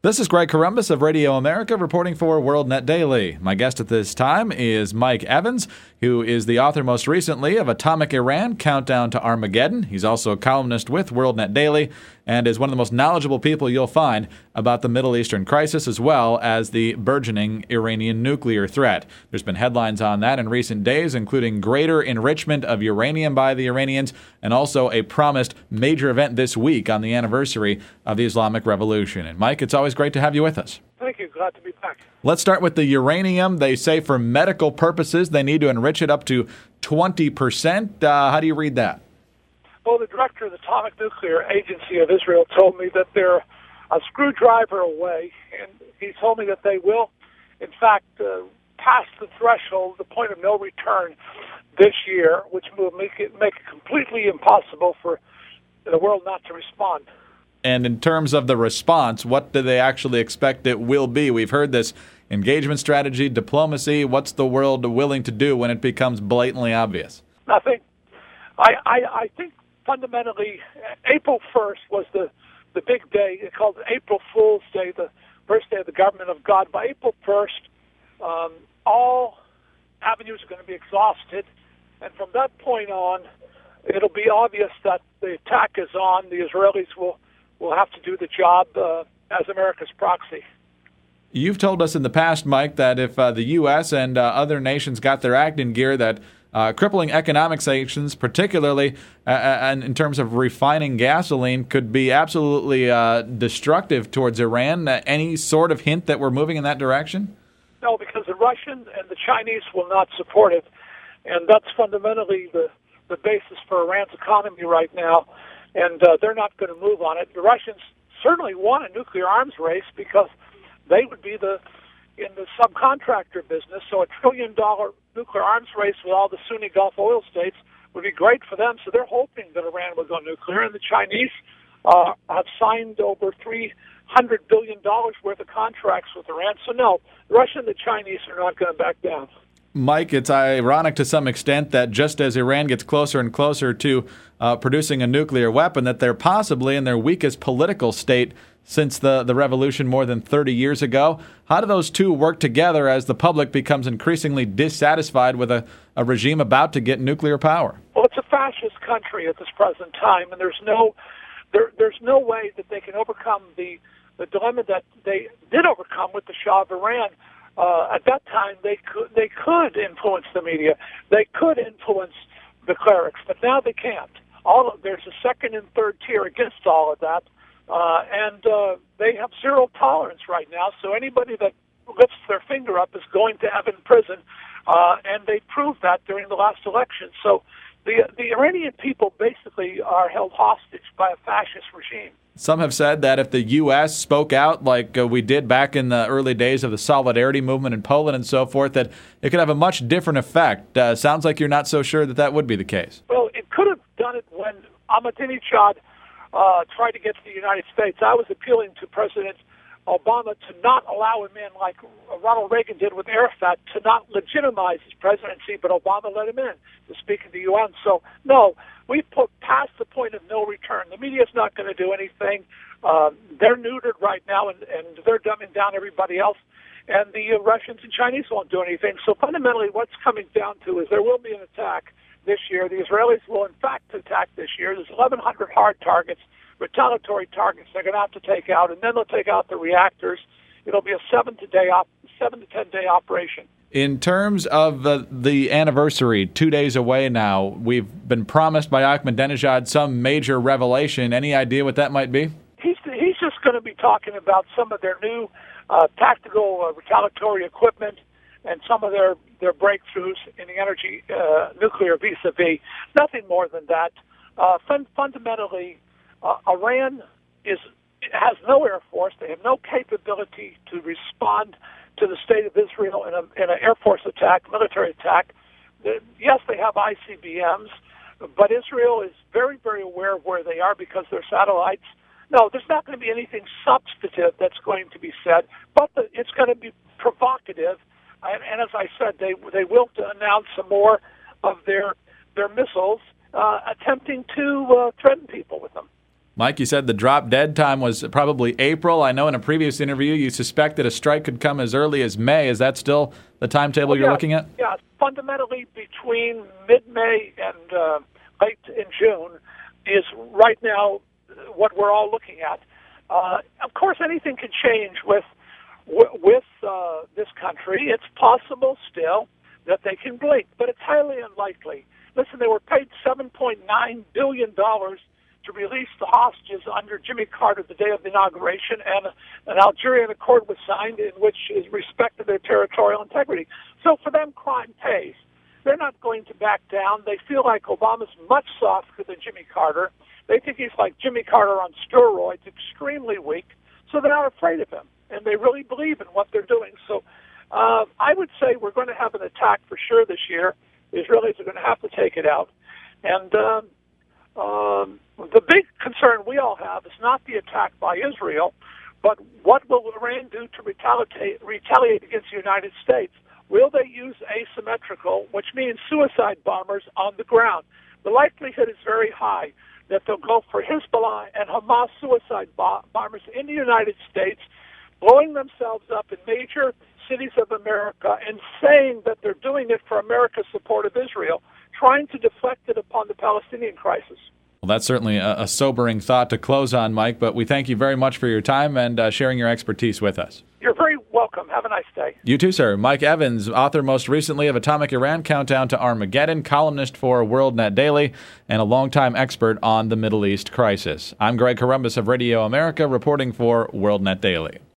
This is Greg Corombos of Radio America reporting for WorldNet Daily. My guest at this time is Mike Evans, who is the author most recently of Atomic Iran, Countdown to Armageddon. He's also a columnist with WorldNet Daily and is one of the most knowledgeable people you'll find about the Middle Eastern crisis as well as the burgeoning Iranian nuclear threat. There's been headlines on that in recent days, including greater enrichment of uranium by the Iranians and also a promised major event this week on the anniversary of the Islamic Revolution. And Mike, it's always great to have you with us. Thank you. Glad to be back. Let's start with the uranium. They say for medical purposes they need to enrich it up to 20%. How do you read that? Well, the director of the Atomic Nuclear Agency of Israel told me that they're a screwdriver away, and he told me that they will, in fact, pass the threshold, the point of no return this year, which will make it completely impossible for the world not to respond. And in terms of the response, what do they actually expect it will be? We've heard this engagement strategy, diplomacy. What's the world willing to do when it becomes blatantly obvious? Nothing. I think fundamentally April 1st was the big day. It's called April Fool's Day, the first day of the government of God. By April 1st, all avenues are going to be exhausted. And from that point on, it'll be obvious that the attack is on. The Israelis will have to do the job as America's proxy. You've told us in the past, Mike, that if the U.S. and other nations got their act in gear, that crippling economic sanctions, particularly and in terms of refining gasoline, could be absolutely destructive towards Iran. Any sort of hint that we're moving in that direction? No, because the Russians and the Chinese will not support it, and that's fundamentally the basis for Iran's economy right now. And they're not going to move on it. The Russians certainly want a nuclear arms race because they would be in the subcontractor business. So $1 trillion nuclear arms race with all the Sunni Gulf oil states would be great for them. So they're hoping that Iran will go nuclear. And the Chinese have signed over $300 billion worth of contracts with Iran. So no, the Russia and the Chinese are not going to back down. Mike, it's ironic to some extent that just as Iran gets closer and closer to producing a nuclear weapon, that they're possibly in their weakest political state since the revolution more than 30 years ago. How do those two work together as the public becomes increasingly dissatisfied with a regime about to get nuclear power? Well, it's a fascist country at this present time, and there's no way that they can overcome the dilemma that they did overcome with the Shah of Iran. At that time, they could influence the media, they could influence the clerics, but now they can't. There's a second and third tier against all of that, and they have zero tolerance right now. So anybody that lifts their finger up is going to have in prison, and they proved that during the last election. So the Iranian people basically are held hostage by a fascist regime. Some have said that if the U.S. spoke out like we did back in the early days of the Solidarity movement in Poland and so forth, that it could have a much different effect. Sounds like you're not so sure that would be the case. Well, it could have done it when Ahmadinejad tried to get to the United States. I was appealing to President Obama to not allow a man like Ronald Reagan did with Arafat to not legitimize his presidency, but Obama let him in to speak in the UN. So, no, we've put past the point of no return. The media's not going to do anything. They're neutered right now, and they're dumbing down everybody else. And the Russians and Chinese won't do anything. So fundamentally what's coming down to is there will be an attack this year. The Israelis will, in fact, attack this year. There's 1,100 hard targets, retaliatory targets they're going to have to take out, and then they'll take out the reactors. It'll be a 7 to 10 day operation. In terms of the anniversary, 2 days away now, we've been promised by Ahmadinejad some major revelation. Any idea what that might be? He's just going to be talking about some of their new tactical retaliatory equipment and some of their breakthroughs in the energy nuclear vis-a-vis. Nothing more than that. Fundamentally, Iran has no air force. They have no capability to respond to the state of Israel in an air force attack, military attack. Yes, they have ICBMs, but Israel is very, very aware of where they are because their satellites. No, there's not going to be anything substantive that's going to be said, but it's going to be provocative. And as I said, they will announce some more of their missiles, attempting to threaten people with them. Mike, you said the drop dead time was probably April. I know in a previous interview you suspected a strike could come as early as May. Is that still the timetable you're looking at? Yeah, fundamentally between mid-May and late in June is right now what we're all looking at. Of course, anything can change with this country. It's possible still that they can blink, but it's highly unlikely. Listen, they were paid $7.9 billion to release the hostages under Jimmy Carter the day of the inauguration, and an Algerian accord was signed in which is respect to their territorial integrity. So for them, crime pays. They're not going to back down. They feel like Obama's much softer than Jimmy Carter. They think he's like Jimmy Carter on steroids, extremely weak, so they're not afraid of him, and they really believe in what they're doing. So I would say we're going to have an attack for sure this year. The Israelis are going to have to take it out. And the big concern we all have is not the attack by Israel, but what will Iran do to retaliate against the United States? Will they use asymmetrical, which means suicide bombers on the ground? The likelihood is very high that they'll go for Hezbollah and Hamas suicide bombers in the United States, blowing themselves up in major cities of America and saying that they're doing it for America's support of Israel, trying to deflect it upon the Palestinian crisis. Well, that's certainly a sobering thought to close on, Mike, but we thank you very much for your time and sharing your expertise with us. You're very welcome. Have a nice day. You too, sir. Mike Evans, author most recently of Atomic Iran, Countdown to Armageddon, columnist for WorldNet Daily, and a longtime expert on the Middle East crisis. I'm Greg Corombos of Radio America, reporting for WorldNet Daily.